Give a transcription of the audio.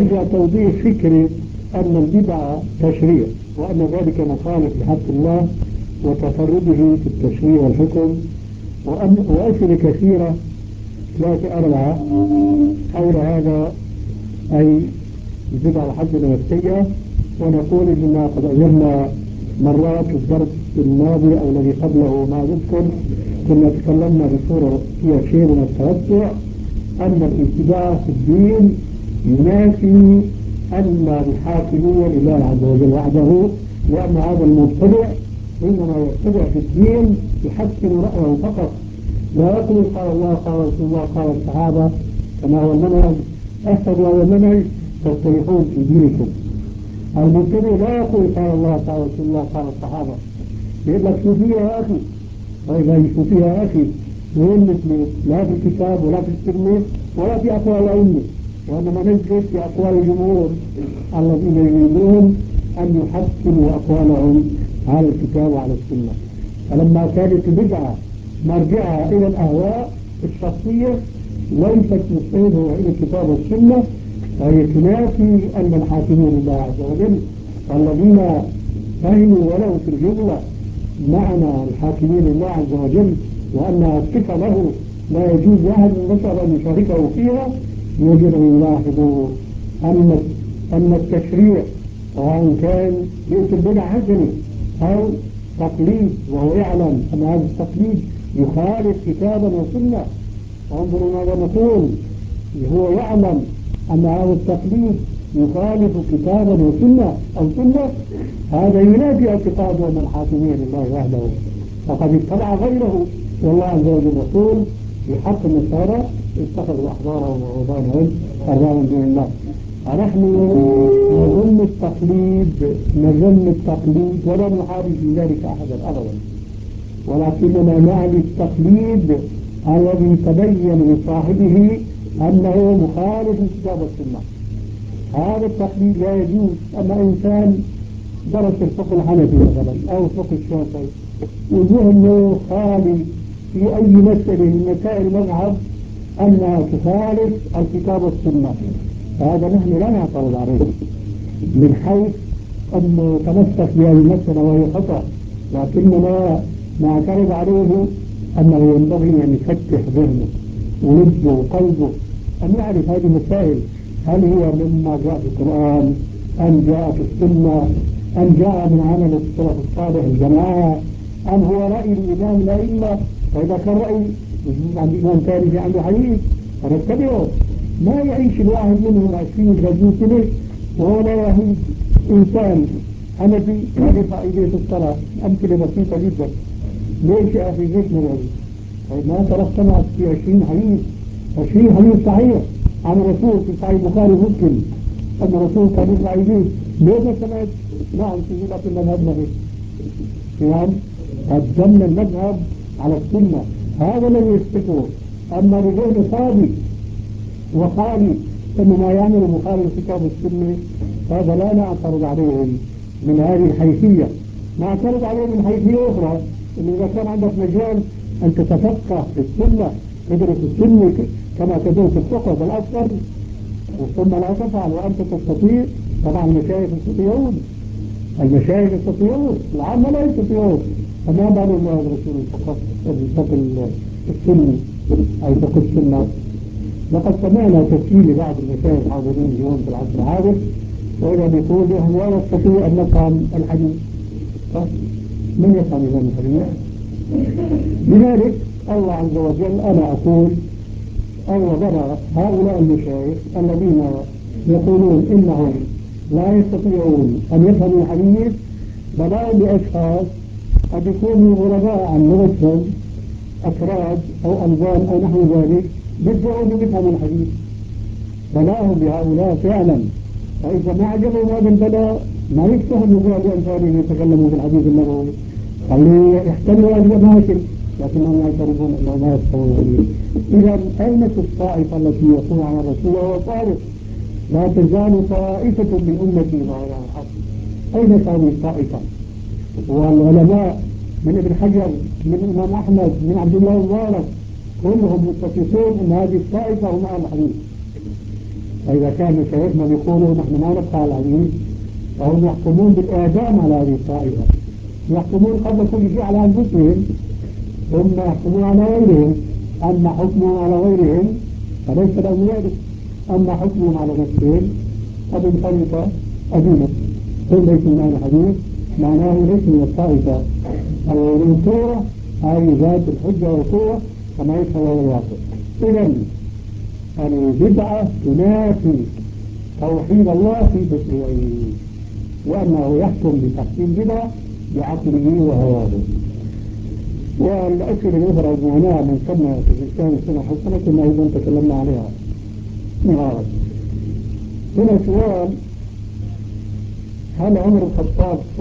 يرجى توضيح فكرة أن البدعة تشريع وأن ذلك مخالف لحق الله وتفرده في التشريع والحكم، وأسئلة كثيرة 3-4 حول هذا، أي البدعة الحسنة والسيئة. ونقول إننا قد أجبنا مرات في الدرس الماضي أو الذي قبله ما نذكر، كنا تكلمنا بصورة فيها شيء من التوسع أن الابتداع في الدين ينافي أن الحاكمية لله عز وجل وحده، لأن هذا المبتدع إنما يبتدع في الدين يحسن رأيه فقط، لا يقول قال الله قال رسول الله قال الصحابة كما هو المنهج. أحسن هذا المنهج تصلحون في دينكم. المبتدع لا يقول قال الله قال رسول الله قال الصحابة، يقول لك شو فيها يا أخي؟ طيب شو فيها يا أخي؟ وين مثل لا في الكتاب ولا في السنة ولا في أقوال الأئمة، وإنما نجلس في أقوال الجمهور الذين يريدون أن يحكموا أقوالهم على الكتاب وعلى السنة. فلما كانت البدعة مرجعها إلى الأهواء الشخصية ليست مستندة إلى الكتاب والسنة، فهي تنافي أن الحاكمين لله عز وجل والذين فهموا ولو في الجملة معنى الحاكمين لله عز وجل وأنها صفة له لا يجوز لأحد من البشر أن يشاركه فيها، يجب أن يلاحظوا أن التشريع وإن كان يؤتي البدع حسنة أو تقليد وهو يعلم أن هذا التقليد يخالف كتابا وسنة. وانظروا ماذا نقول، هو يعلم أن هذا التقليد يخالف كتابا وسنة أو سنة، هذا ينافي اعتقاده من الحاكمية لله وحده، فقد اتبع غيره. والله عز وجل يقول في حق النصارى اتخذوا أحبارهم ورهبانهم أربابا من دون الله. ونحن نظن التقليد ولا نحارب في ذلك أحدا أبدا، ولكننا نعني التقليد الذي تبين لصاحبه أنه مخالف الكتاب والسنة. هذا التقليد لا يجوز. أما إنسان درس الفقه الحنفي مثلا أو الفقه الشافعي وذهنه خالي في أي مسألة من مسائل المذهب أنها تخالف الكتاب والسنة، فهذا نحن لا نعترض عليه من حيث أنه تمسك بهذه المسألة وهي خطأ، لكننا نعترض عليه أنه ينبغي أن يفتح ذهنه ولبه وقلبه أن يعرف هذه المسائل، هل هي مما جاء في القرآن أم جاء في السنة أم جاء من عمل السلف الصالح الجماعة أم هو رأي الإمام الأئمة. فإذا كان رأي عند الإمام ثاني في عنده حديث فنتبعه. ما يعيش الواحد منهم 20-30 سنة وهو لا يهود إنسان حنفي يرفع إيديه في الصلاة. أمثلة بسيطة جدا. ليش يا أخي زيت نبوي؟ طيب ما ترسمت في 20 حديث صحيح عن الرسول في صحيح البخاري ومسلم أن الرسول كان يرفع إيديه. ليه ما سمعت؟ نعم تقول لك المذهب نبي. نعم قدمنا المذهب على السنة، هذا الذي يثبته. أما لغير صادق وخالي أنه ما يعمل مخالف الكتاب والسنة هذا لا نعترض عليه من هذه الحيثية. نعترض عليه من حيثية أخرى، إنه إذا كان عندك مجال أن تتفقه في السنة تدرس السنة كما تدرس الفقه بالأكثر ثم لا تفعل وأنت تستطيع. طبعا المشايخ يستطيعون العامة لا يستطيعون. فما بال الله الرسول فقط الفقه السني أي فقه السنة. لقد سمعنا تسجيل لبعض المشايخ الحاضرين اليوم في العصر الحاضر وإذا بيقول نحن لا نستطيع أن نفهم الحديث. من يفهم هذا الحديث؟ لذلك الله عز وجل أنا أقول أولا هؤلاء المشايخ الذين يقولون إنهم لا يستطيعون أن يفهموا الحديث بلاء لأشخاص قد يكونوا غرباء عن لغتهم أفراد أو ألبان أو نحو ذلك بدعوا بفهموا الحديث. بلاهم بهؤلاء فعلا. فإذا ما عجبهم هذا البلاء ما يفتهموا بأمثالهم يتكلموا في الحديث النبوي خليه يحتلوا الأماكن لكنهم يعترفون أنه ما يفهمون. إذا أين الطائفة التي يقول عن الرسول وهو صادق لا تزال طائفة من أمتي ظاهرة على الحق؟ أين هذه الطائفة؟ والعلماء من ابن حجر من الإمام أحمد من عبد الله المبارك كلهم متفقون أن هذه الطائفة هم أهل الحديث. وإذا كان مشايخنا بيقولوا نحن ما نفعل هذه، فهم يحكمون بالإعدام على هذه الطائفة، يحكمون قبل كل شيء على أنفسهم ثم يحكمون على غيرهم. أما حكمهم على غيرهم فليس لهم ذلك، أما حكمهم على نفسهم قد انفرط أدينه. ثم ليس من الحديث معناه ليس من الطائفة المنصورة أي ذات الحجة والقوة كما يشهر الواقع. إذن البدعة تنافي توحيد الله في تشريعه، وأنه يحكم بتحكيم بدعة بعقله وهواه. والأسئلة الأخرى معناها من سنة في الإسلام سنة حسنة كما أيضا تكلمنا عليها نهارا. هنا سؤال: هل عمر الخطاب